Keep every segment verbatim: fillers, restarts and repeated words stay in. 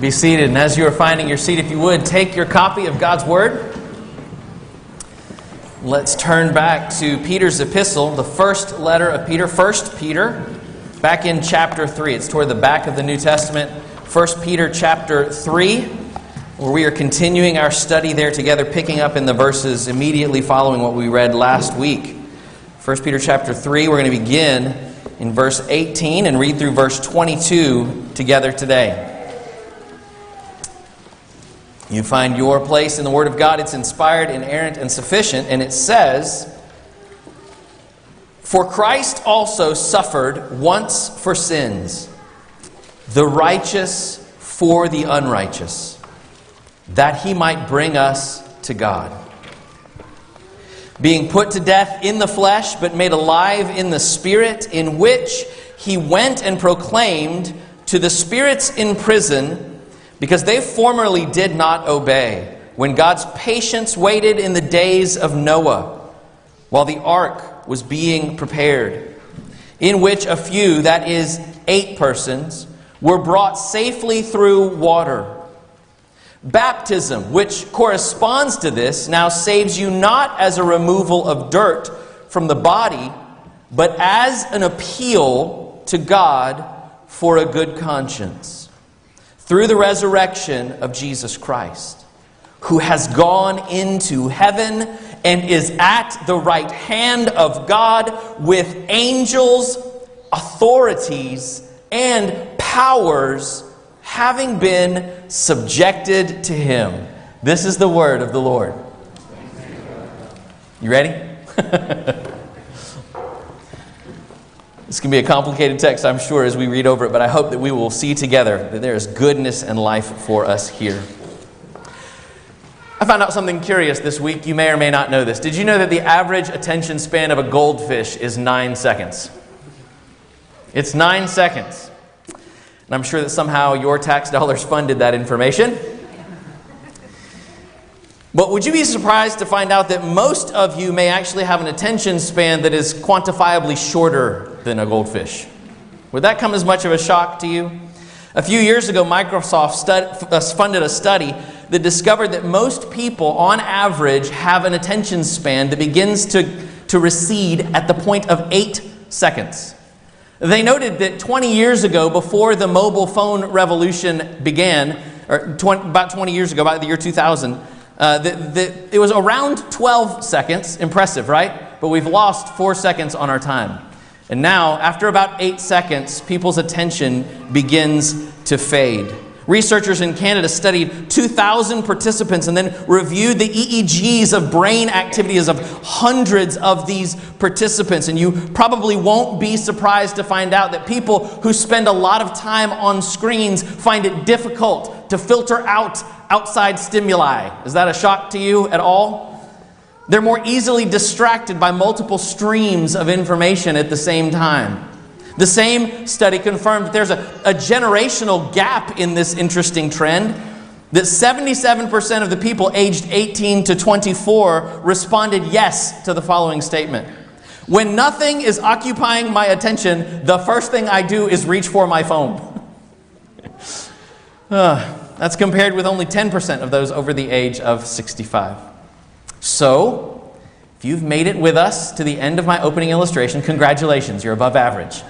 Be seated, and as you are finding your seat, if you would, take your copy of God's Word. Let's turn back to Peter's epistle, the first letter of Peter, First Peter, back in chapter three. It's toward the back of the New Testament, First Peter chapter three, where we are continuing our study there together, picking up in the verses immediately following what we read last week. First Peter chapter three, we're going to begin in verse eighteen and read through verse twenty-two together today. You find your place in the Word of God. It's inspired, inerrant, and sufficient. And it says, "For Christ also suffered once for sins, the righteous for the unrighteous, that he might bring us to God. Being put to death in the flesh, but made alive in the Spirit, in which he went and proclaimed to the spirits in prison, because they formerly did not obey, when God's patience waited in the days of Noah, while the ark was being prepared, in which a few, that is, eight persons, were brought safely through water. Baptism, which corresponds to this, now saves you not as a removal of dirt from the body, but as an appeal to God for a good conscience, through the resurrection of Jesus Christ, who has gone into heaven and is at the right hand of God with angels, authorities, and powers having been subjected to him." This is the word of the Lord. You ready? This can be a complicated text, I'm sure, as we read over it, but I hope that we will see together that there is goodness and life for us here. I found out something curious this week. You may or may not know this. Did you know that the average attention span of a goldfish is nine seconds? It's nine seconds. And I'm sure that somehow your tax dollars funded that information. But would you be surprised to find out that most of you may actually have an attention span that is quantifiably shorter than a goldfish? Would that come as much of a shock to you? A few years ago, Microsoft stud- funded a study that discovered that most people, on average, have an attention span that begins to, to recede at the point of eight seconds. They noted that twenty years ago, before the mobile phone revolution began, or twenty, about twenty years ago, about the year two thousand, uh, that, that it was around twelve seconds. Impressive, right? But we've lost four seconds on our time. And now, after about eight seconds, people's attention begins to fade. Researchers in Canada studied two thousand participants and then reviewed the E E Gs of brain activities of hundreds of these participants. And you probably won't be surprised to find out that people who spend a lot of time on screens find it difficult to filter out outside stimuli. Is that a shock to you at all? They're more easily distracted by multiple streams of information at the same time. The same study confirmed that there's a, a generational gap in this interesting trend, that seventy-seven percent of the people aged eighteen to twenty-four responded yes to the following statement: "When nothing is occupying my attention, the first thing I do is reach for my phone." uh, that's compared with only ten percent of those over the age of sixty-five. So, if you've made it with us to the end of my opening illustration, congratulations, you're above average.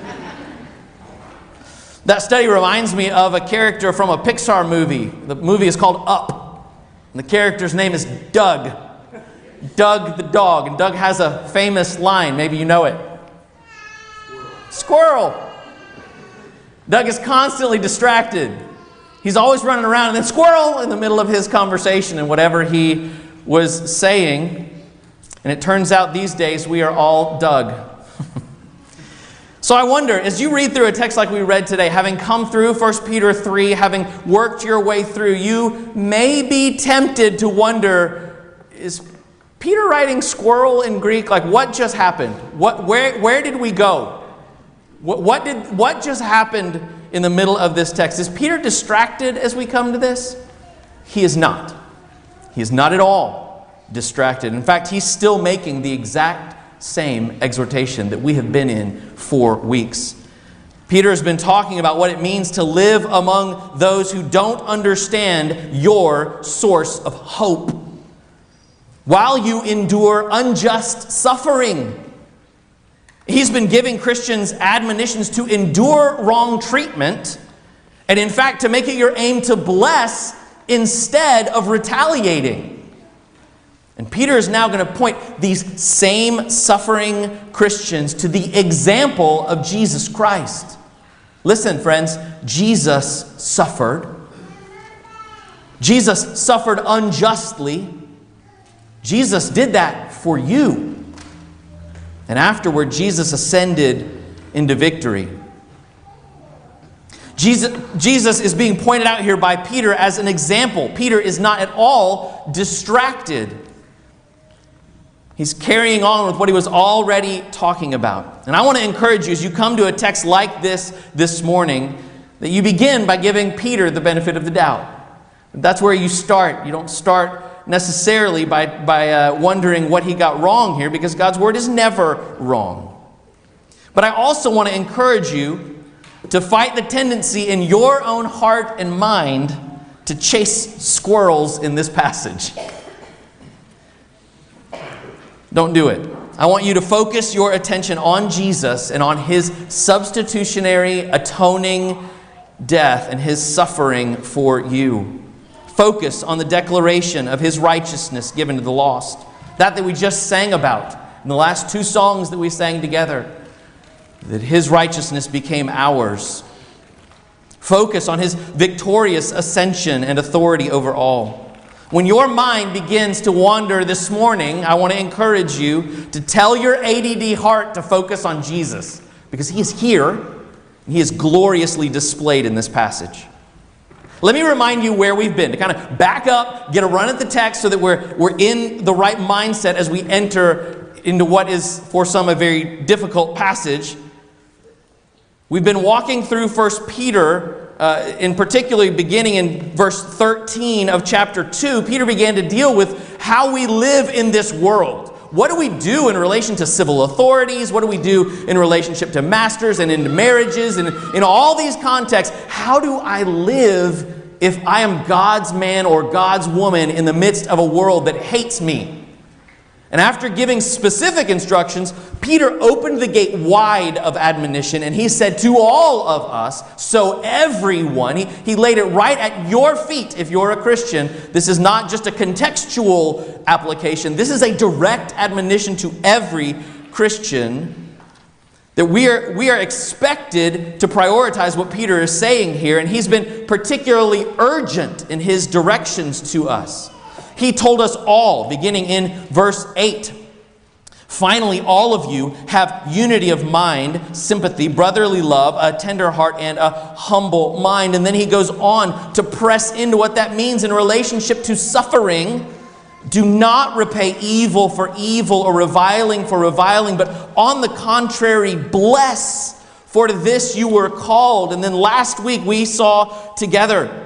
That study reminds me of a character from a Pixar movie. The movie is called Up. And the character's name is Doug. Doug the dog. And Doug has a famous line. Maybe you know it. Squirrel. Doug is constantly distracted. He's always running around, and then squirrel in the middle of his conversation and whatever he was saying. And it turns out these days we are all Doug. So I wonder, as you read through a text like we read today, having come through First Peter three, having worked your way through, you may be tempted to wonder, is Peter writing squirrel in Greek? Like, what just happened? What, where, where did we go? What, what did, what just happened in the middle of this text? Is Peter distracted as we come to this? He is not. He is not at all distracted. In fact, he's still making the exact same exhortation that we have been in for weeks. Peter has been talking about what it means to live among those who don't understand your source of hope while you endure unjust suffering. He's been giving Christians admonitions to endure wrong treatment, and in fact to make it your aim to bless instead of retaliating. And Peter is now going to point these same suffering Christians to the example of Jesus Christ. Listen, friends, Jesus suffered. Jesus suffered unjustly. Jesus did that for you. And afterward, Jesus ascended into victory. Jesus, Jesus is being pointed out here by Peter as an example. Peter is not at all distracted. He's carrying on with what he was already talking about. And I want to encourage you as you come to a text like this this morning, that you begin by giving Peter the benefit of the doubt. That's where you start. You don't start necessarily by, by uh, wondering what he got wrong here, because God's word is never wrong. But I also want to encourage you to fight the tendency in your own heart and mind to chase squirrels in this passage. Don't do it. I want you to focus your attention on Jesus and on his substitutionary, atoning death and his suffering for you. Focus on the declaration of his righteousness given to the lost. That that we just sang about in the last two songs that we sang together. That his righteousness became ours. Focus on his victorious ascension and authority over all. When your mind begins to wander this morning, I want to encourage you to tell your A D D heart to focus on Jesus, because he is here and he is gloriously displayed in this passage. Let me remind you where we've been, to kind of back up, get a run at the text so that we're, we're in the right mindset as we enter into what is for some a very difficult passage. We've been walking through First Peter. Uh, in particular, beginning in verse thirteen of chapter two, Peter began to deal with how we live in this world. What do we do in relation to civil authorities? What do we do in relationship to masters and into marriages? And in all these contexts, how do I live if I am God's man or God's woman in the midst of a world that hates me? And after giving specific instructions, Peter opened the gate wide of admonition, and he said to all of us, so everyone, he, he laid it right at your feet if you're a Christian. This is not just a contextual application. This is a direct admonition to every Christian that we are, we are expected to prioritize what Peter is saying here, and he's been particularly urgent in his directions to us. He told us all, beginning in verse eight, finally, all of you have unity of mind, sympathy, brotherly love, a tender heart, and a humble mind. And then he goes on to press into what that means in relationship to suffering. Do not repay evil for evil or reviling for reviling, but on the contrary, bless, for to this you were called. And then last week we saw together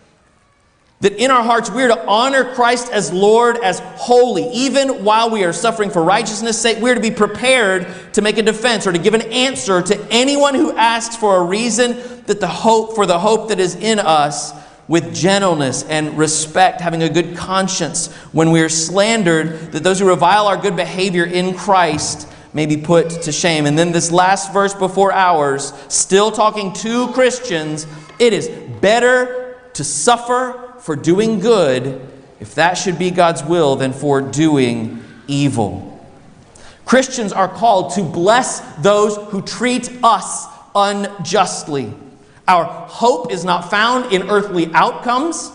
that in our hearts we are to honor Christ as Lord, as holy. Even while we are suffering for righteousness' sake, we are to be prepared to make a defense or to give an answer to anyone who asks for a reason that the hope for the hope that is in us with gentleness and respect, having a good conscience when we are slandered, that those who revile our good behavior in Christ may be put to shame. And then this last verse before ours, still talking to Christians, it is better to suffer for doing good, if that should be God's will, than for doing evil. Christians are called to bless those who treat us unjustly. Our hope is not found in earthly outcomes.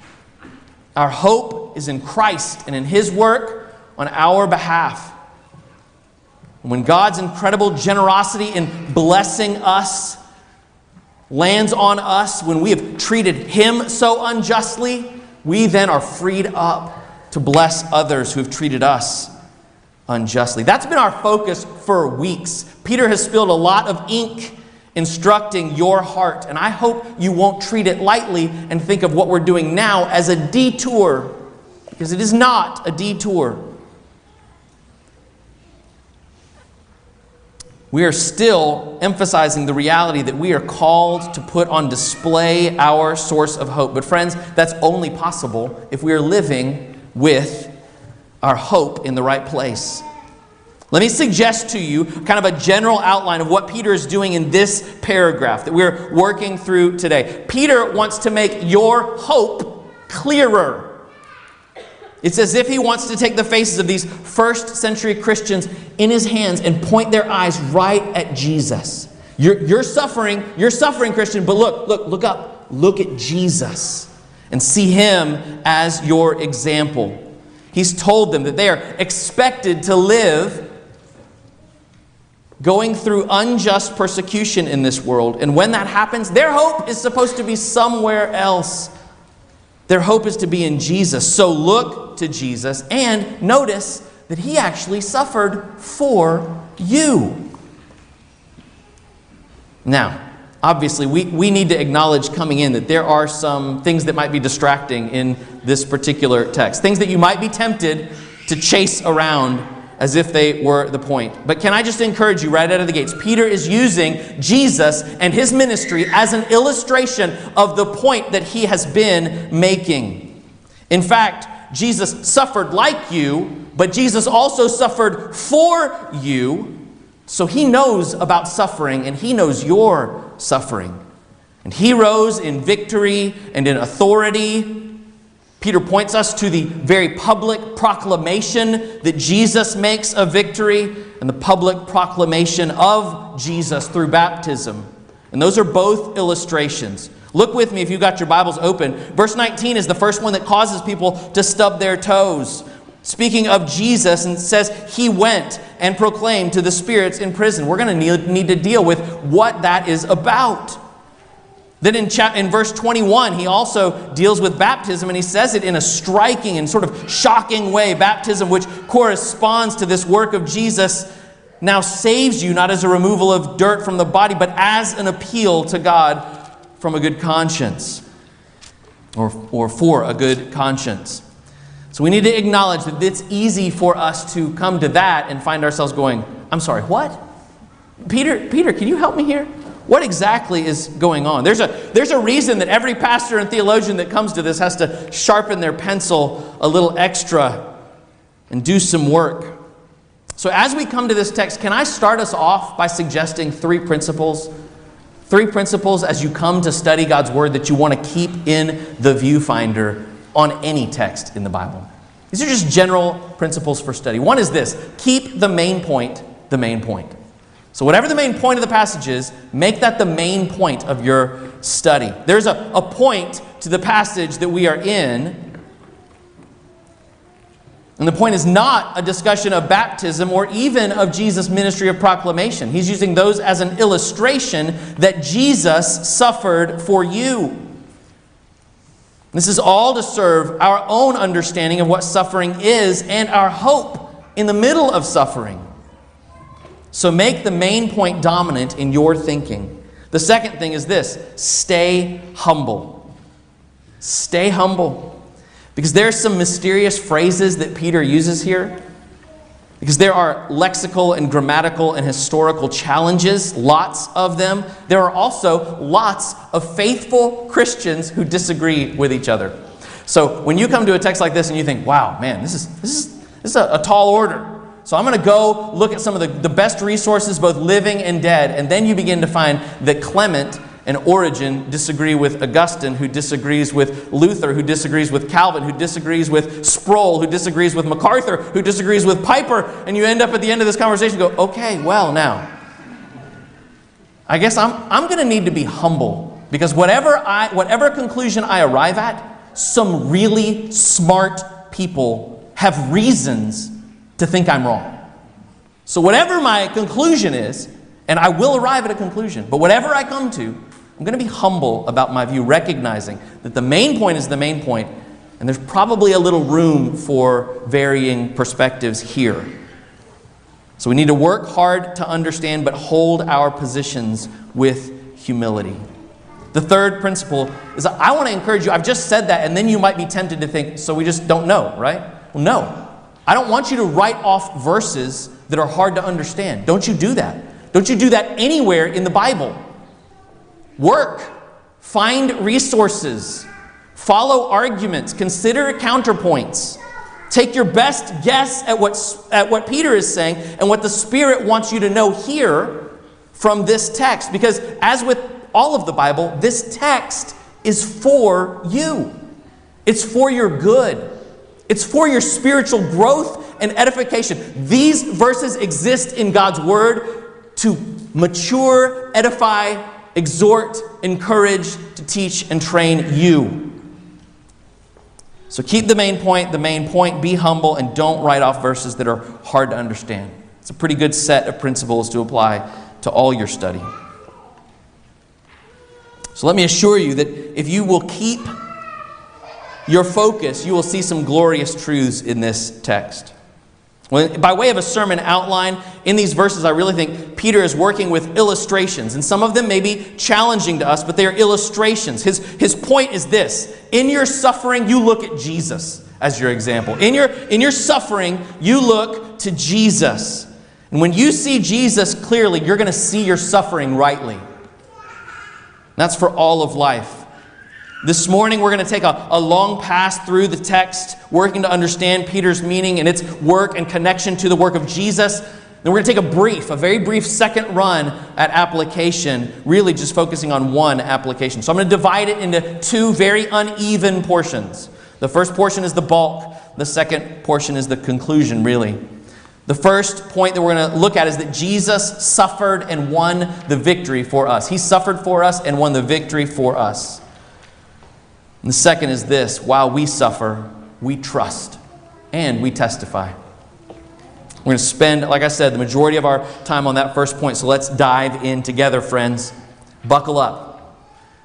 Our hope is in Christ and in his work on our behalf. And when God's incredible generosity in blessing us lands on us, when we have treated him so unjustly, we then are freed up to bless others who have treated us unjustly. That's been our focus for weeks. Peter has spilled a lot of ink instructing your heart, and I hope you won't treat it lightly and think of what we're doing now as a detour, because it is not a detour. we are still emphasizing the reality that we are called to put on display our source of hope. But friends, that's only possible if we are living with our hope in the right place. Let me suggest to you kind of a general outline of what Peter is doing in this paragraph that we're working through today. Peter wants to make your hope clearer. It's as if he wants to take the faces of these first century Christians in his hands and point their eyes right at Jesus. You're, you're suffering, you're suffering, Christian, but look, look, look up. Look at Jesus and see him as your example. He's told them that they are expected to live going through unjust persecution in this world. And when that happens, their hope is supposed to be somewhere else. Their hope is to be in Jesus. So look to Jesus and notice that he actually suffered for you. Now, obviously, we, we need to acknowledge coming in that there are some things that might be distracting in this particular text. Things that you might be tempted to chase around as if they were the point. But can I just encourage you right out of the gates? Peter is using Jesus and his ministry as an illustration of the point that he has been making. In fact, Jesus suffered like you, but Jesus also suffered for you. So he knows about suffering, and he knows your suffering. And he rose in victory and in authority. Peter points us to the very public proclamation that Jesus makes of victory and the public proclamation of Jesus through baptism. And those are both illustrations. Look with me if you've got your Bibles open. Verse nineteen is the first one that causes people to stub their toes. Speaking of Jesus, and it says he went and proclaimed to the spirits in prison. We're going to need, need to deal with what that is about. Then in, cha- in verse twenty-one, he also deals with baptism, and he says it in a striking and sort of shocking way. Baptism, which corresponds to this work of Jesus, now saves you not as a removal of dirt from the body, but as an appeal to God from a good conscience, or, or for a good conscience. So we need to acknowledge that it's easy for us to come to that and find ourselves going, I'm sorry, what? Peter, Peter, can you help me here? What exactly is going on? There's a, there's a reason that every pastor and theologian that comes to this has to sharpen their pencil a little extra and do some work. So as we come to this text, can I start us off by suggesting three principles? Three principles as you come to study God's Word that you want to keep in the viewfinder on any text in the Bible. These are just general principles for study. One is this: keep the main point the main point. So whatever the main point of the passage is, make that the main point of your study. There's a, a point to the passage that we are in. And the point is not a discussion of baptism or even of Jesus' ministry of proclamation. He's using those as an illustration that Jesus suffered for you. This is all to serve our own understanding of what suffering is and our hope in the middle of suffering. So make the main point dominant in your thinking. The second thing is this: stay humble. Stay humble. Because there are some mysterious phrases that Peter uses here. Because there are lexical and grammatical and historical challenges, lots of them. There are also lots of faithful Christians who disagree with each other. So when you come to a text like this and you think, wow, man, this is, this is, this is a, a tall order. So I'm going to go look at some of the, the best resources, both living and dead. And then you begin to find that Clement and Origen disagree with Augustine, who disagrees with Luther, who disagrees with Calvin, who disagrees with Sproul, who disagrees with MacArthur, who disagrees with Piper. And you end up at the end of this conversation and go, okay, well now, I guess I'm, I'm going to need to be humble. Because whatever, I, whatever conclusion I arrive at, some really smart people have reasons to think I'm wrong. So whatever my conclusion is, and I will arrive at a conclusion, but whatever I come to, I'm going to be humble about my view, recognizing that the main point is the main point, and there's probably a little room for varying perspectives here. So we need to work hard to understand, but hold our positions with humility. The third principle is I want to encourage you. I've just said that, and then you might be tempted to think, so we just don't know, right? Well, no. I don't want you to write off verses that are hard to understand. Don't you do that. Don't you do that anywhere in the Bible. Work. Find resources. Follow arguments. Consider counterpoints. Take your best guess at what, at what Peter is saying and what the Spirit wants you to know here from this text. Because as with all of the Bible, this text is for you. It's for your good. It's for your spiritual growth and edification. These verses exist in God's Word to mature, edify, exhort, encourage, to teach, and train you. So keep the main point the main point, be humble, and don't write off verses that are hard to understand. It's a pretty good set of principles to apply to all your study. So let me assure you that if you will keep your focus, you will see some glorious truths in this text. When, by way of a sermon outline, in these verses I really think Peter is working with illustrations. And some of them may be challenging to us, but they are illustrations. His, his point is this: in your suffering, you look at Jesus as your example. In your, in your suffering, you look to Jesus. And when you see Jesus clearly, you're going to see your suffering rightly. That's for all of life. This morning we're going to take a, a long pass through the text, working to understand Peter's meaning and its work and connection to the work of Jesus. Then we're going to take a brief, a very brief second run at application, really just focusing on one application. So I'm going to divide it into two very uneven portions. The first portion is the bulk. The second portion is the conclusion, really. The first point that we're going to look at is that Jesus suffered and won the victory for us. He suffered for us and won the victory for us. And the second is this: while we suffer, we trust and we testify. We're going to spend, like I said, the majority of our time on that first point. So let's dive in together, friends. Buckle up.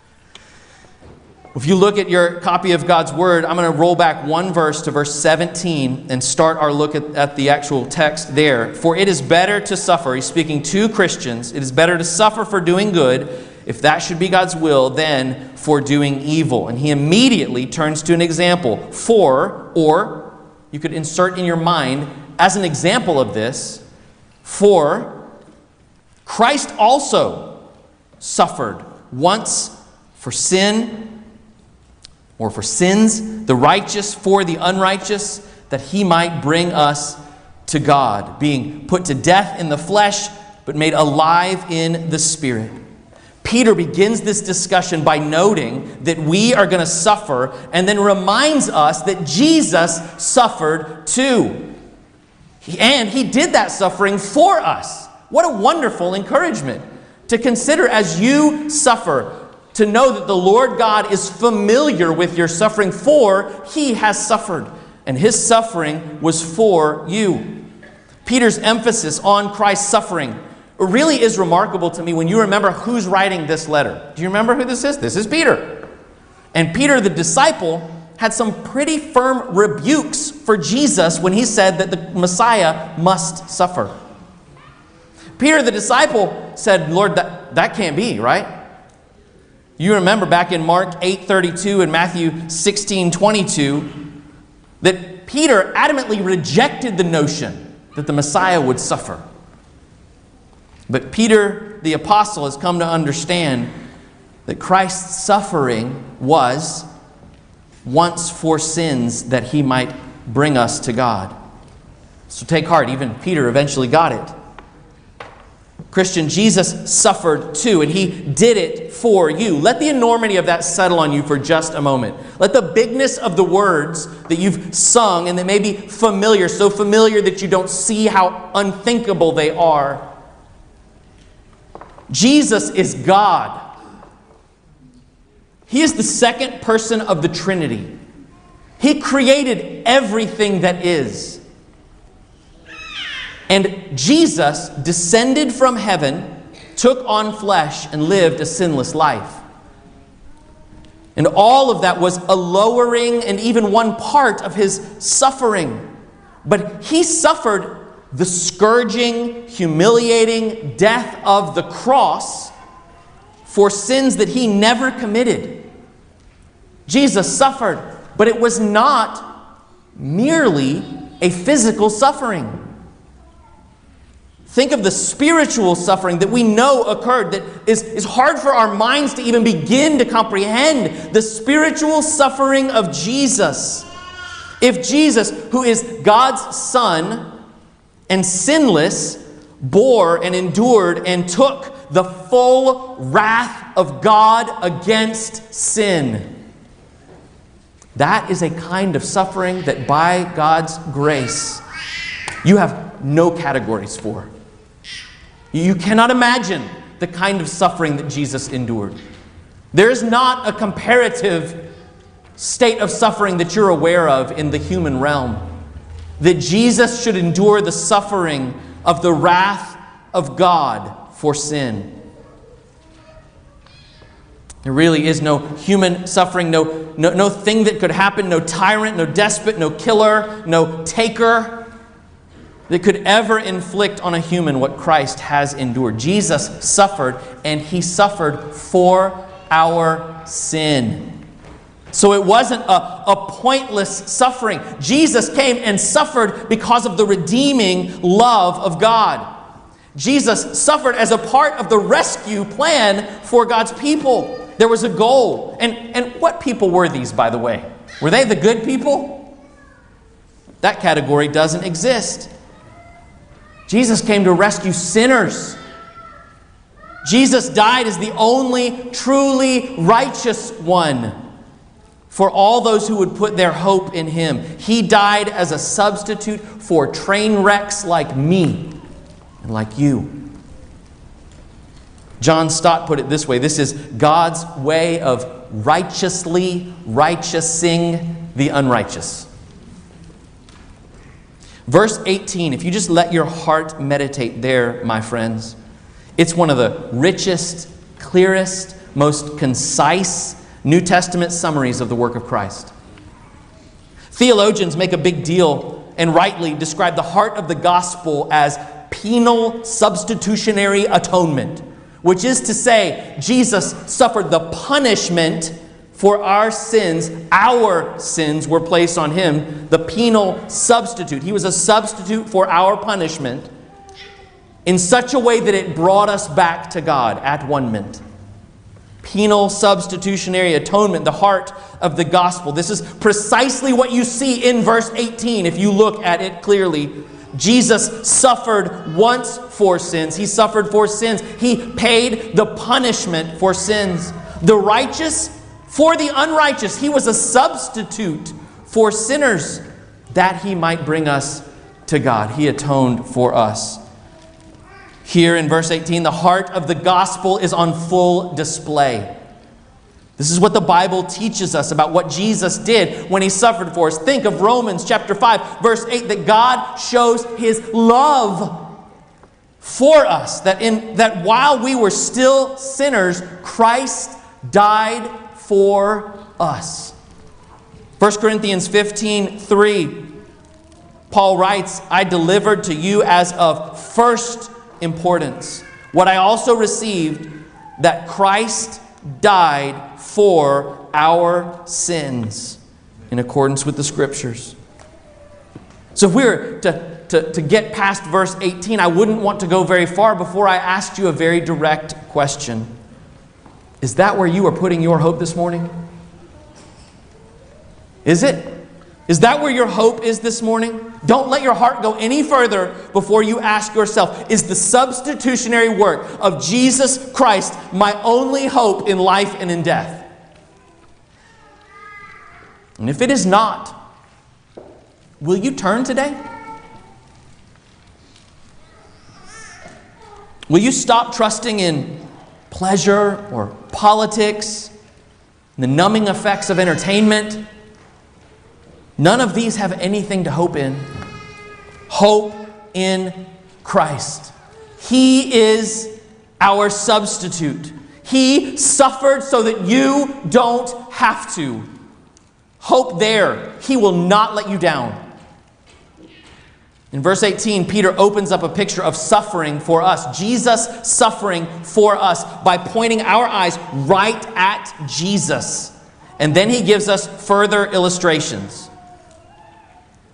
If you look at your copy of God's Word, I'm going to roll back one verse to verse seventeen and start our look at, at the actual text there. For it is better to suffer, he's speaking to Christians, it is better to suffer for doing good, if that should be God's will, than for doing evil. And he immediately turns to an example. For, or you could insert in your mind as an example of this, for Christ also suffered once for sin, or for sins, the righteous for the unrighteous, that he might bring us to God, being put to death in the flesh, but made alive in the Spirit. Peter begins this discussion by noting that we are going to suffer, and then reminds us that Jesus suffered too. And he did that suffering for us. What a wonderful encouragement to consider as you suffer, to know that the Lord God is familiar with your suffering, for he has suffered, and his suffering was for you. Peter's emphasis on Christ's suffering really is remarkable to me when you remember who's writing this letter. Do you remember who this is? This is Peter. And Peter, the disciple, had some pretty firm rebukes for Jesus when he said that the Messiah must suffer. Peter, the disciple, said, Lord, that, that can't be, right? You remember back in Mark eight thirty-two and Matthew sixteen twenty-two that Peter adamantly rejected the notion that the Messiah would suffer. But Peter, the apostle, has come to understand that Christ's suffering was once for sins, that he might bring us to God. So take heart, even Peter eventually got it. Christian, Jesus suffered too, and he did it for you. Let the enormity of that settle on you for just a moment. Let the bigness of the words that you've sung and that may be familiar, so familiar that you don't see how unthinkable they are. Jesus is God. He is the second person of the Trinity. He created everything that is. And Jesus descended from heaven, took on flesh, and lived a sinless life. And all of that was a lowering and even one part of his suffering. But he suffered the scourging, humiliating death of the cross for sins that he never committed. Jesus suffered, but it was not merely a physical suffering. Think of the spiritual suffering that we know occurred that is, is hard for our minds to even begin to comprehend. The spiritual suffering of Jesus. If Jesus, who is God's Son and sinless, bore and endured and took the full wrath of God against sin, that is a kind of suffering that by God's grace you have no categories for. You cannot imagine the kind of suffering that Jesus endured. There is not a comparative state of suffering that you're aware of in the human realm. That Jesus should endure the suffering of the wrath of God for sin. There really is no human suffering, no, no, no thing that could happen, no tyrant, no despot, no killer, no taker that could ever inflict on a human what Christ has endured. Jesus suffered, and He suffered for our sin. So it wasn't a, a pointless suffering. Jesus came and suffered because of the redeeming love of God. Jesus suffered as a part of the rescue plan for God's people. There was a goal. And, and what people were these, by the way? Were they the good people? That category doesn't exist. Jesus came to rescue sinners. Jesus died as the only truly righteous one for all those who would put their hope in Him. He died as a substitute for train wrecks like me and like you. John Stott put it this way: this is God's way of righteously righteousing the unrighteous. Verse eighteen, if you just let your heart meditate there, my friends, it's one of the richest, clearest, most concise New Testament summaries of the work of Christ. Theologians make a big deal and rightly describe the heart of the gospel as penal substitutionary atonement, which is to say, Jesus suffered the punishment for our sins. Our sins were placed on Him, the penal substitute. He was a substitute for our punishment in such a way that it brought us back to God at one mint. Penal substitutionary atonement, the heart of the gospel. This is precisely what you see in verse eighteen if you look at it clearly. Jesus suffered once for sins. He suffered for sins. He paid the punishment for sins. The righteous for the unrighteous. He was a substitute for sinners that He might bring us to God. He atoned for us. Here in verse eighteen, the heart of the gospel is on full display. This is what the Bible teaches us about what Jesus did when He suffered for us. Think of Romans chapter five, verse eight, that God shows His love for us. That, in, that while we were still sinners, Christ died for us. First Corinthians fifteen, three, Paul writes, I delivered to you as of first importance what I also received, that Christ died for our sins in accordance with the Scriptures. So if we were to, to, to get past verse eighteen, I wouldn't want to go very far before I asked you a very direct question. Is that where you are putting your hope this morning? Is it? Is that where your hope is this morning? Don't let your heart go any further before you ask yourself, is the substitutionary work of Jesus Christ my only hope in life and in death? And if it is not, will you turn today? Will you stop trusting in pleasure or politics, the numbing effects of entertainment? None of these have anything to hope in. Hope in Christ. He is our substitute. He suffered so that you don't have to. Hope there. He will not let you down. In verse eighteen, Peter opens up a picture of suffering for us. Jesus suffering for us by pointing our eyes right at Jesus. And then he gives us further illustrations.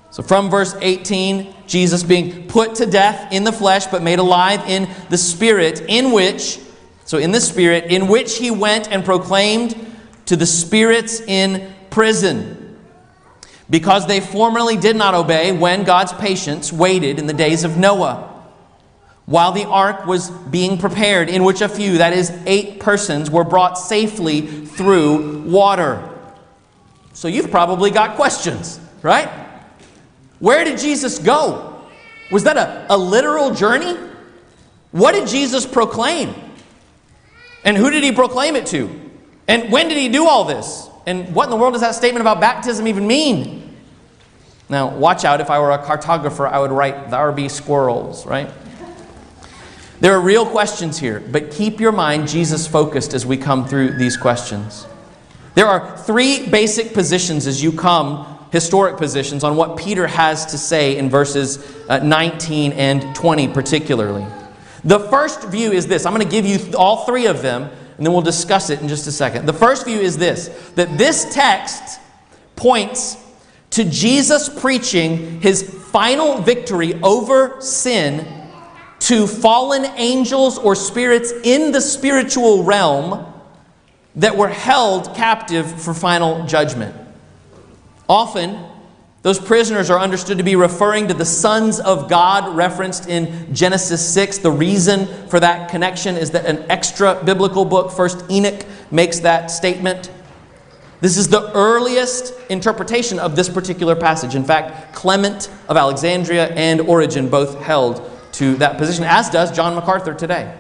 So from verse eighteen, Jesus being put to death in the flesh, but made alive in the Spirit, in which, so in the Spirit, in which he went and proclaimed to the spirits in prison, because they formerly did not obey when God's patience waited in the days of Noah, while the ark was being prepared, in which a few, that is, eight persons, were brought safely through water. So you've probably got questions, right? Where did Jesus go? Was that a, a literal journey? What did Jesus proclaim? And who did he proclaim it to? And when did he do all this? And what in the world does that statement about baptism even mean? Now, watch out. If I were a cartographer, I would write, "There be squirrels," right? There are real questions here, but keep your mind Jesus focused as we come through these questions. There are three basic positions as you come, historic positions, on what Peter has to say in verses uh, nineteen and twenty particularly. The first view is this. I'm going to give you all three of them, and then we'll discuss it in just a second. The first view is this, that this text points to Jesus preaching his final victory over sin to fallen angels or spirits in the spiritual realm that were held captive for final judgment. Often, those prisoners are understood to be referring to the sons of God referenced in Genesis six. The reason for that connection is that an extra biblical book, First Enoch, makes that statement. This is the earliest interpretation of this particular passage. In fact, Clement of Alexandria and Origen both held to that position, as does John MacArthur today.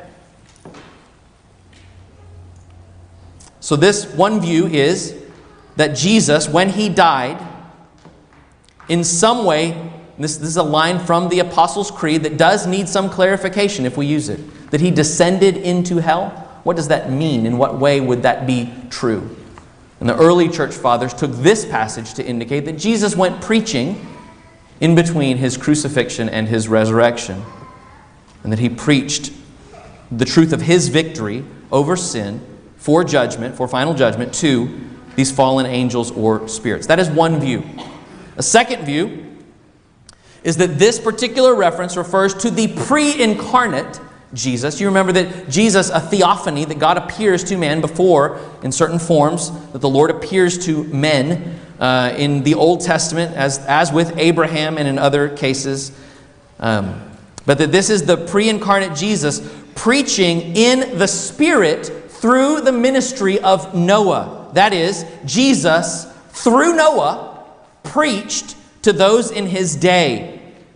So this one view is that Jesus, when he died, in some way, this, this is a line from the Apostles' Creed that does need some clarification if we use it, that he descended into hell. What does that mean? In what way would that be true? And the early church fathers took this passage to indicate that Jesus went preaching in between his crucifixion and his resurrection, and that he preached the truth of his victory over sin for judgment, for final judgment, to these fallen angels or spirits. That is one view. A second view is that this particular reference refers to the pre-incarnate Jesus. You remember that Jesus, a theophany, that God appears to man before in certain forms, that the Lord appears to men uh, in the Old Testament, as, as with Abraham and in other cases. Um, but that this is the pre-incarnate Jesus preaching in the Spirit through the ministry of Noah. That is, Jesus, through Noah, preached to those in his day.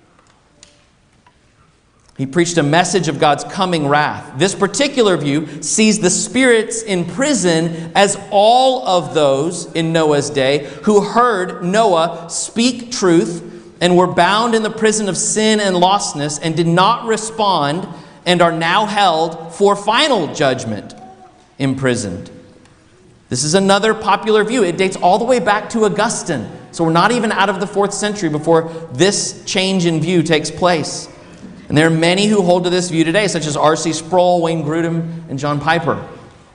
He preached a message of God's coming wrath. This particular view sees the spirits in prison as all of those in Noah's day who heard Noah speak truth and were bound in the prison of sin and lostness and did not respond and are now held for final judgment, imprisoned. This is another popular view. It dates all the way back to Augustine. So we're not even out of the fourth century before this change in view takes place. And there are many who hold to this view today, such as R C Sproul, Wayne Grudem, and John Piper.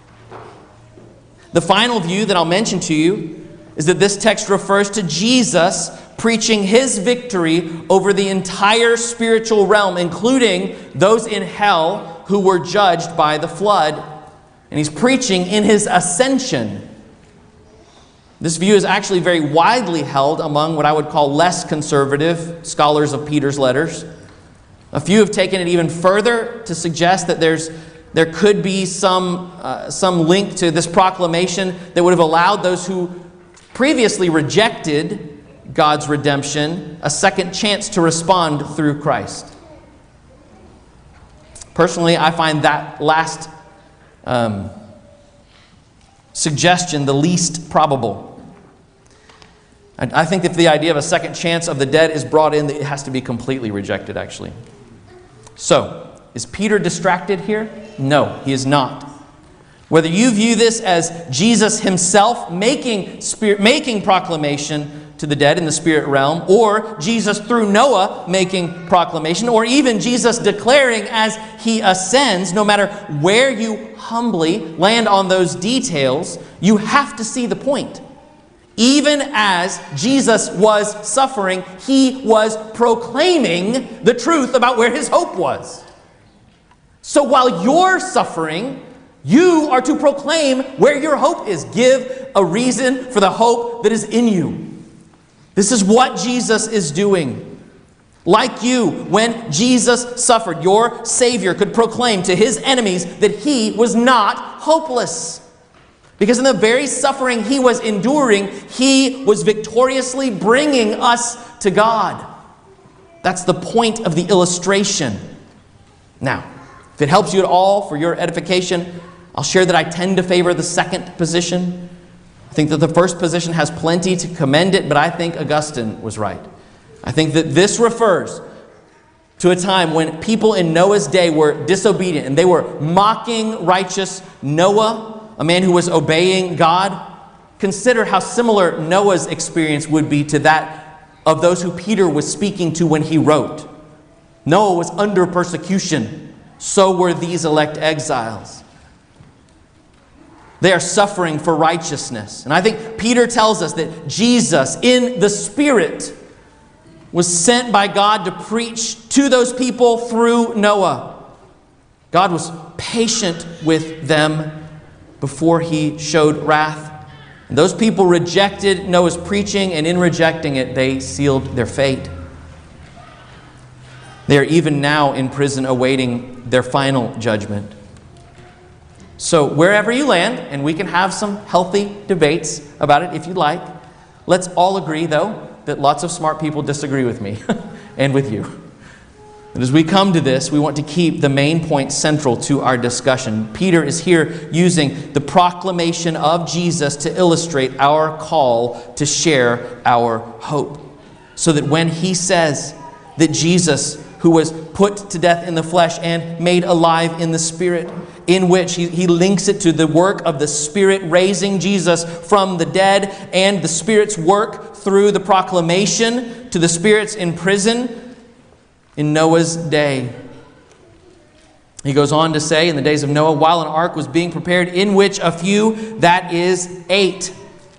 The final view that I'll mention to you is that this text refers to Jesus preaching his victory over the entire spiritual realm, including those in hell who were judged by the flood. And he's preaching in his ascension. This view is actually very widely held among what I would call less conservative scholars of Peter's letters. A few have taken it even further to suggest that there's there could be some uh, some link to this proclamation that would have allowed those who previously rejected God's redemption a second chance to respond through Christ. Personally, I find that last um, suggestion the least probable. I, I think if the idea of a second chance of the dead is brought in, it has to be completely rejected, actually. So, is Peter distracted here? No, he is not. Whether you view this as Jesus himself making, spirit, making proclamation to the dead in the spirit realm, or Jesus through Noah making proclamation, or even Jesus declaring as he ascends, no matter where you humbly land on those details, you have to see the point. Even as Jesus was suffering, he was proclaiming the truth about where his hope was. So while you're suffering, you are to proclaim where your hope is. Give a reason for the hope that is in you. This is what Jesus is doing. Like you, when Jesus suffered, your Savior could proclaim to his enemies that he was not hopeless. Because in the very suffering he was enduring, he was victoriously bringing us to God. That's the point of the illustration. Now, if it helps you at all for your edification, I'll share that I tend to favor the second position. I think that the first position has plenty to commend it, but I think Augustine was right. I think that this refers to a time when people in Noah's day were disobedient and they were mocking righteous Noah, a man who was obeying God. Consider how similar Noah's experience would be to that of those who Peter was speaking to when he wrote. Noah was under persecution. So were these elect exiles. They are suffering for righteousness. And I think Peter tells us that Jesus, in the Spirit, was sent by God to preach to those people through Noah. God was patient with them before he showed wrath. And those people rejected Noah's preaching, and in rejecting it, they sealed their fate. They are even now in prison awaiting their final judgment. So wherever you land, and we can have some healthy debates about it if you like, let's all agree, though, that lots of smart people disagree with me and with you. And as we come to this, we want to keep the main point central to our discussion. Peter is here using the proclamation of Jesus to illustrate our call to share our hope. So that when he says that Jesus, who was put to death in the flesh and made alive in the Spirit, in which he, he links it to the work of the Spirit raising Jesus from the dead and the Spirit's work through the proclamation to the spirits in prison in Noah's day. He goes on to say, in the days of Noah, while an ark was being prepared, in which a few, that is, eight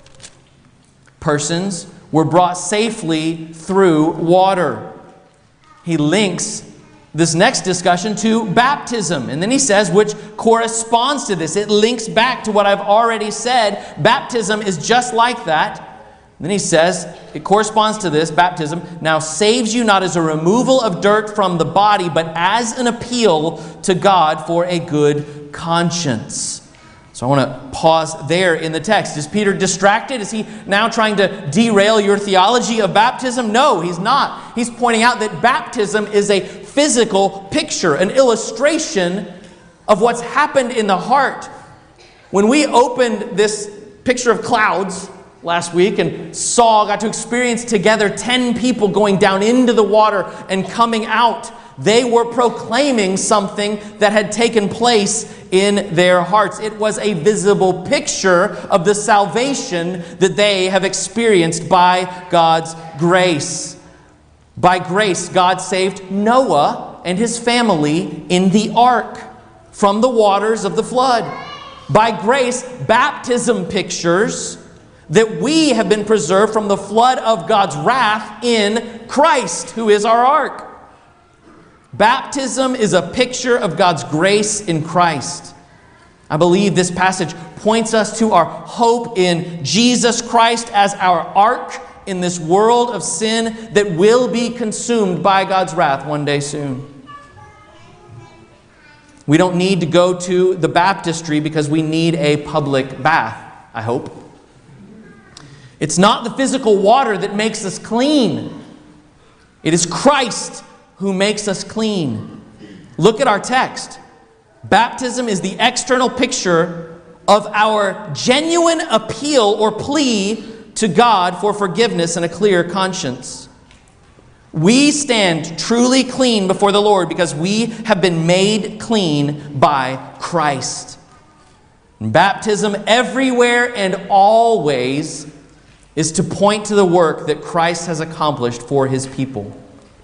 persons, were brought safely through water. He links this next discussion to baptism. And then he says, which corresponds to this. It links back to what I've already said. Baptism is just like that. And then he says, it corresponds to this, baptism, now saves you not as a removal of dirt from the body, but as an appeal to God for a good conscience. So I want to pause there in the text. Is Peter distracted? Is he now trying to derail your theology of baptism? No, he's not. He's pointing out that baptism is a physical picture, an illustration of what's happened in the heart. When we opened this picture of clouds last week and saw, got to experience together ten people going down into the water and coming out, they were proclaiming something that had taken place in their hearts. It was a visible picture of the salvation that they have experienced by God's grace. By grace, God saved Noah and his family in the ark from the waters of the flood. By grace, baptism pictures that we have been preserved from the flood of God's wrath in Christ, who is our ark. Baptism is a picture of God's grace in Christ. I believe this passage points us to our hope in Jesus Christ as our ark in this world of sin that will be consumed by God's wrath one day soon. We don't need to go to the baptistry because we need a public bath, I hope. It's not the physical water that makes us clean. It is Christ who makes us clean. Look at our text. Baptism is the external picture of our genuine appeal or plea to God for forgiveness and a clear conscience. We stand truly clean before the Lord because we have been made clean by Christ. And baptism everywhere and always is to point to the work that Christ has accomplished for his people.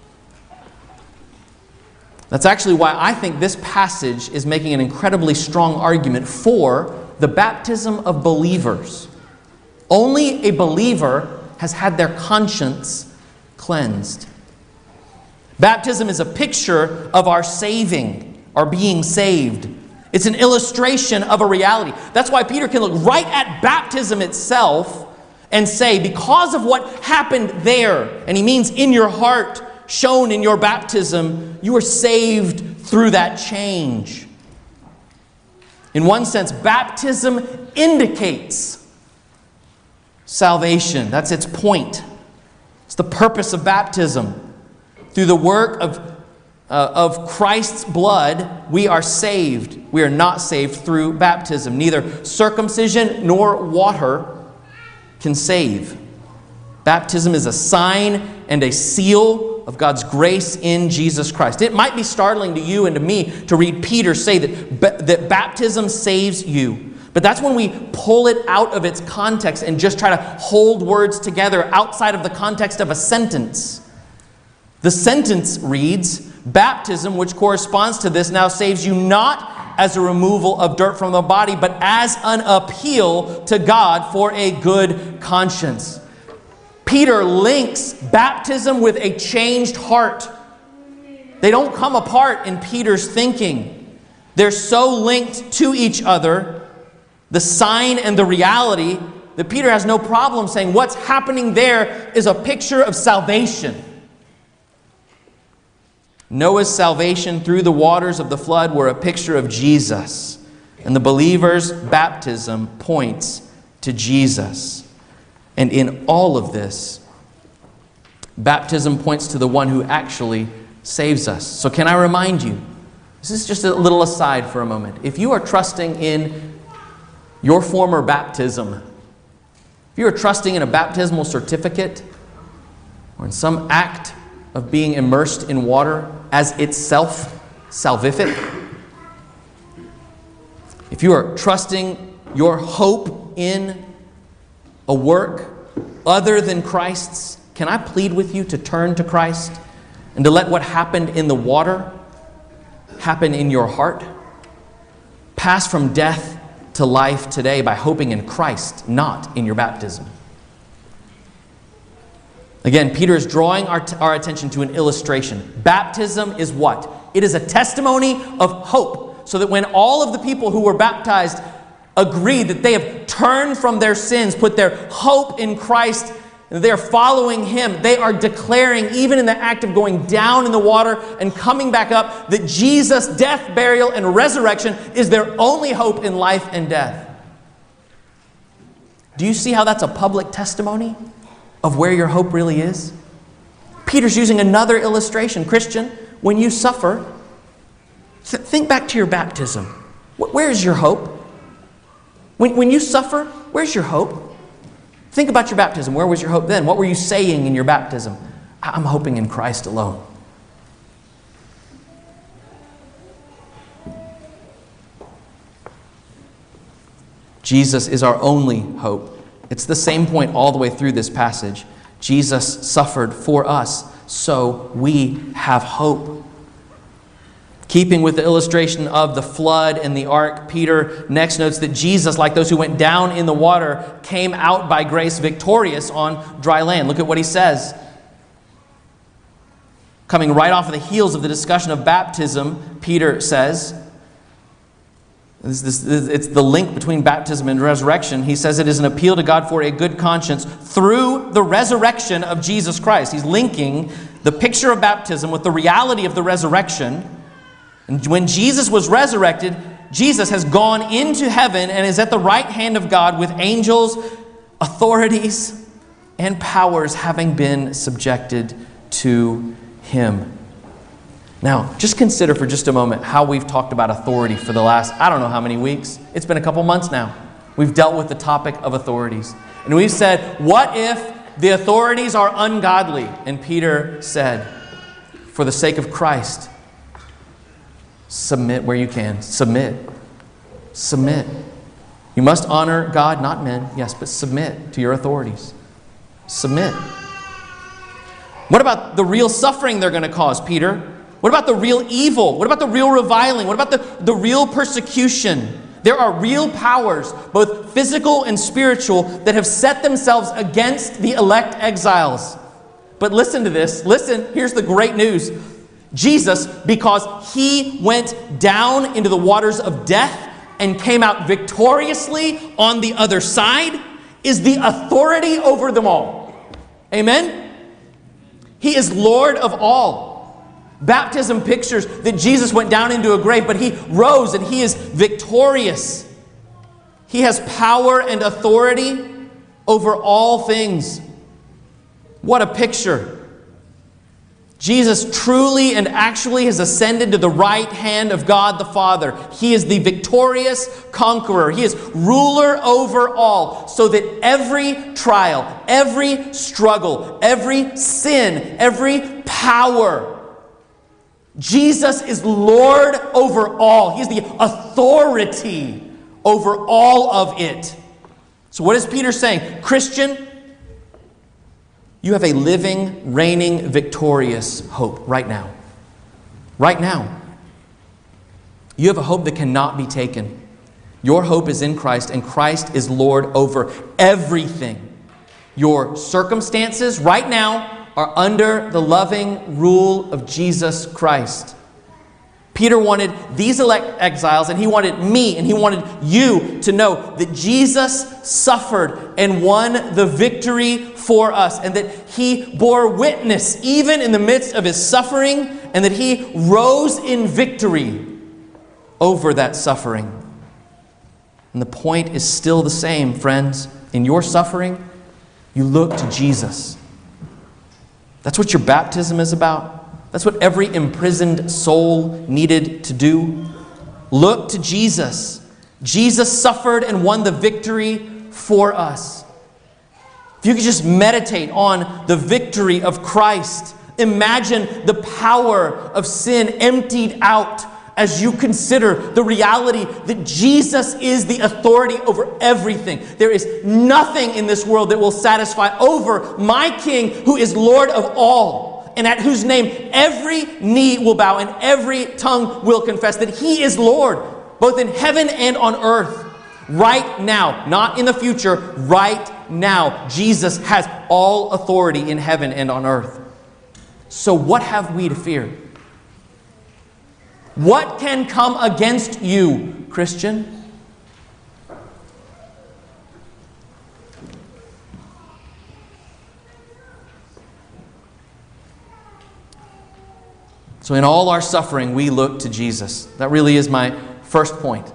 That's actually why I think this passage is making an incredibly strong argument for the baptism of believers. Only a believer has had their conscience cleansed. Baptism is a picture of our saving, our being saved. It's an illustration of a reality. That's why Peter can look right at baptism itself and say, because of what happened there, and he means in your heart, shown in your baptism, you are saved through that change. In one sense, baptism indicates salvation. That's its point. It's the purpose of baptism. Through the work of, uh, of Christ's blood, we are saved. We are not saved through baptism. Neither circumcision nor water can save. Baptism is a sign and a seal of God's grace in Jesus Christ. It might be startling to you and to me to read Peter say that, that baptism saves you. But that's when we pull it out of its context and just try to hold words together outside of the context of a sentence. The sentence reads, baptism, which corresponds to this, now saves you not as a removal of dirt from the body, but as an appeal to God for a good conscience. Peter links baptism with a changed heart. They don't come apart in Peter's thinking. They're so linked to each other, the sign and the reality, that Peter has no problem saying what's happening there is a picture of salvation. Noah's salvation through the waters of the flood were a picture of Jesus. And the believer's baptism points to Jesus. And in all of this, baptism points to the one who actually saves us. So can I remind you, this is just a little aside for a moment. If you are trusting in your former baptism, if you are trusting in a baptismal certificate or in some act of being immersed in water as itself salvific, if you are trusting your hope in a work other than Christ's, can I plead with you to turn to Christ and to let what happened in the water happen in your heart? Pass from death to life today by hoping in Christ, not in your baptism. Again, Peter is drawing our, our attention to an illustration. Baptism is what? It is a testimony of hope, so that when all of the people who were baptized agree that they have turned from their sins, put their hope in Christ, and they're following Him, they are declaring, even in the act of going down in the water and coming back up, that Jesus' death, burial, and resurrection is their only hope in life and death. Do you see how that's a public testimony of where your hope really is? Peter's using another illustration. Christian, when you suffer, th- think back to your baptism. Where's your hope? When, when you suffer, where's your hope? Think about your baptism. Where was your hope then? What were you saying in your baptism? I'm hoping in Christ alone. Jesus is our only hope. It's the same point all the way through this passage. Jesus suffered for us, so we have hope. Keeping with the illustration of the flood and the ark, Peter next notes that Jesus, like those who went down in the water, came out by grace victorious on dry land. Look at what he says. Coming right off of the heels of the discussion of baptism, Peter says, this, this, it's the link between baptism and resurrection. He says it is an appeal to God for a good conscience through the resurrection of Jesus Christ. He's linking the picture of baptism with the reality of the resurrection. And when Jesus was resurrected, Jesus has gone into heaven and is at the right hand of God with angels, authorities, and powers having been subjected to Him. Now, just consider for just a moment how we've talked about authority for the last, I don't know how many weeks. It's been a couple months now. We've dealt with the topic of authorities. And we've said, what if the authorities are ungodly? And Peter said, for the sake of Christ, submit where you can. Submit. Submit. You must honor God, not men. Yes, but submit to your authorities. Submit. What about the real suffering they're going to cause, Peter? What about the real evil? What about the real reviling? What about the, the real persecution? There are real powers, both physical and spiritual, that have set themselves against the elect exiles. But listen to this. Listen, here's the great news. Jesus, because he went down into the waters of death and came out victoriously on the other side, is the authority over them all. Amen? He is Lord of all. Baptism pictures that Jesus went down into a grave, but he rose and he is victorious. He has power and authority over all things. What a picture. Jesus truly and actually has ascended to the right hand of God the Father. He is the victorious conqueror. He is ruler over all, so that every trial, every struggle, every sin, every power, Jesus is Lord over all. He is the authority over all of it. So what is Peter saying? Christian, you have a living, reigning, victorious hope right now. Right now. You have a hope that cannot be taken. Your hope is in Christ, and Christ is Lord over everything. Your circumstances right now are under the loving rule of Jesus Christ. Peter wanted these elect exiles, and he wanted me, and he wanted you to know that Jesus suffered and won the victory for us, and that he bore witness even in the midst of his suffering, and that he rose in victory over that suffering. And the point is still the same, friends. In your suffering, you look to Jesus. That's what your baptism is about. That's what every imprisoned soul needed to do. Look to Jesus. Jesus suffered and won the victory for us. If you could just meditate on the victory of Christ, imagine the power of sin emptied out as you consider the reality that Jesus is the authority over everything. There is nothing in this world that will satisfy over my King, who is Lord of all, and at whose name every knee will bow and every tongue will confess that he is Lord, both in heaven and on earth. Right now, not in the future, right now, Jesus has all authority in heaven and on earth. So what have we to fear? What can come against you, Christian? So in all our suffering, we look to Jesus. That really is my first point.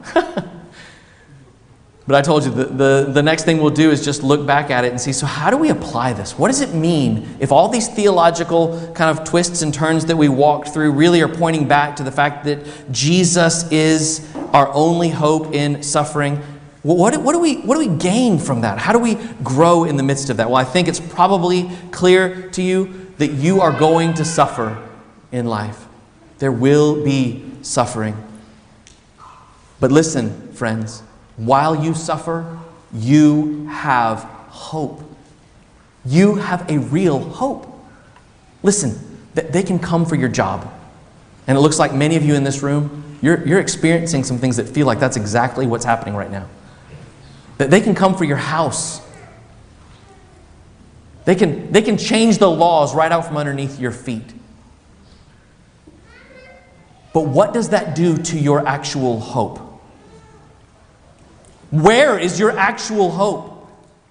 But I told you, the, the, the next thing we'll do is just look back at it and see, so how do we apply this? What does it mean if all these theological kind of twists and turns that we walked through really are pointing back to the fact that Jesus is our only hope in suffering? Well, what, what, do we, what do we gain from that? How do we grow in the midst of that? Well, I think it's probably clear to you that you are going to suffer in life. There will be suffering. But listen, friends, while you suffer, you have hope. You have a real hope. Listen, they can come for your job. And it looks like many of you in this room, you're, you're experiencing some things that feel like that's exactly what's happening right now. That they can come for your house. They can, they can change the laws right out from underneath your feet. But what does that do to your actual hope? Where is your actual hope?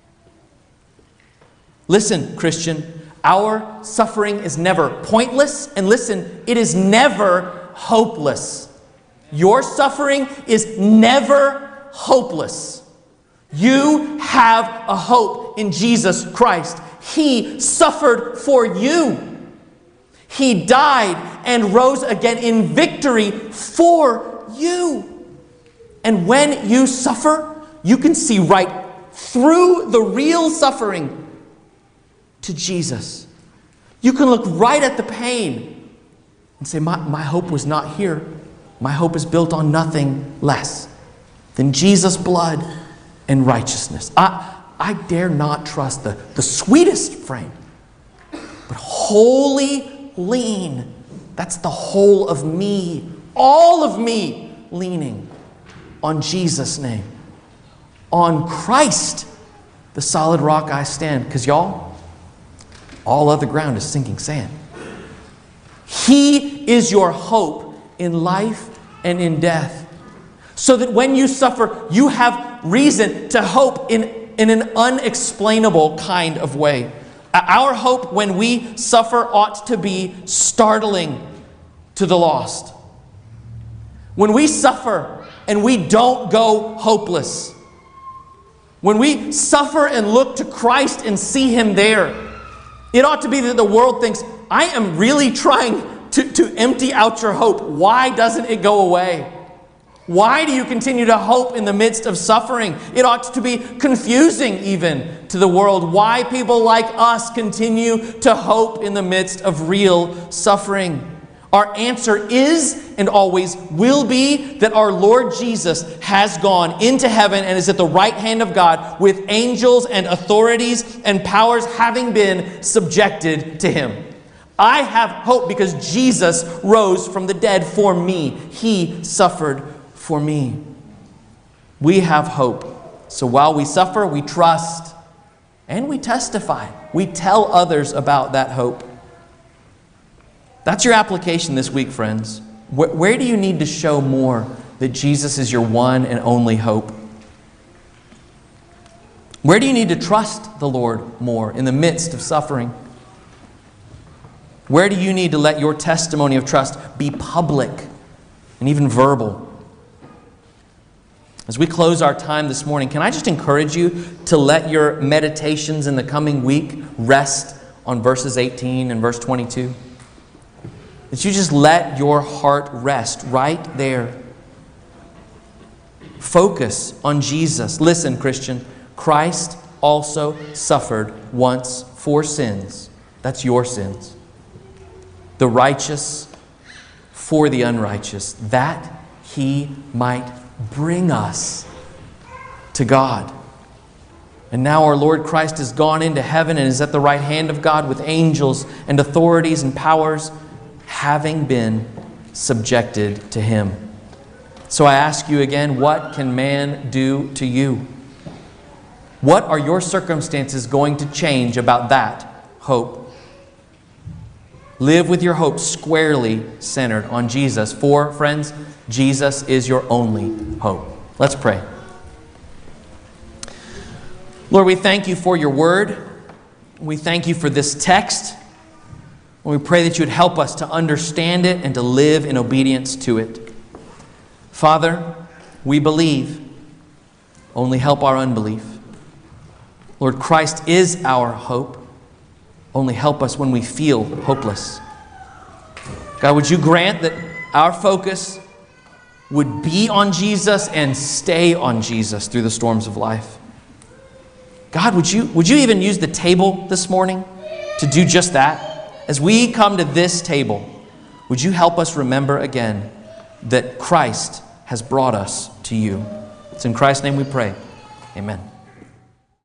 Listen, Christian, our suffering is never pointless, and listen, it is never hopeless. Your suffering is never hopeless. You have a hope in Jesus Christ. He suffered for you. He died and rose again in victory for you. And when you suffer, you can see right through the real suffering to Jesus. You can look right at the pain and say, my, my hope was not here. My hope is built on nothing less than Jesus' blood and righteousness. I, I dare not trust the, the sweetest frame, but wholly lean. That's the whole of me, all of me leaning on Jesus' name. On Christ, the solid rock I stand. Because y'all, all other ground is sinking sand. He is your hope in life and in death. So that when you suffer, you have reason to hope in, in an unexplainable kind of way. Our hope when we suffer ought to be startling to the lost. When we suffer and we don't go hopeless, when we suffer and look to Christ and see Him there, it ought to be that the world thinks, I am really trying to, to empty out your hope. Why doesn't it go away? Why do you continue to hope in the midst of suffering? It ought to be confusing even to the world why people like us continue to hope in the midst of real suffering. Our answer is and always will be that our Lord Jesus has gone into heaven and is at the right hand of God with angels and authorities and powers having been subjected to Him. I have hope because Jesus rose from the dead for me. He suffered for me. We have hope. So while we suffer, we trust and we testify. We tell others about that hope. That's your application this week, friends. Where, where do you need to show more that Jesus is your one and only hope? Where do you need to trust the Lord more in the midst of suffering? Where do you need to let your testimony of trust be public and even verbal? As we close our time this morning, can I just encourage you to let your meditations in the coming week rest on verses eighteen and verse twenty-two? That you just let your heart rest right there. Focus on Jesus. Listen, Christian, Christ also suffered once for sins. That's your sins. The righteous for the unrighteous, that He might bring us to God. And now our Lord Christ has gone into heaven and is at the right hand of God with angels and authorities and powers, having been subjected to Him. So I ask you again, what can man do to you? What are your circumstances going to change about that hope? Live with your hope squarely centered on Jesus. For, friends, Jesus is your only hope. Let's pray. Lord, we thank You for Your word. We thank You for this text. And we pray that You would help us to understand it and to live in obedience to it. Father, we believe. Only help our unbelief. Lord, Christ is our hope. Only help us when we feel hopeless. God, would You grant that our focus would be on Jesus and stay on Jesus through the storms of life. God, would you, would you even use the table this morning to do just that? As we come to this table, would You help us remember again that Christ has brought us to You? It's in Christ's name we pray. Amen.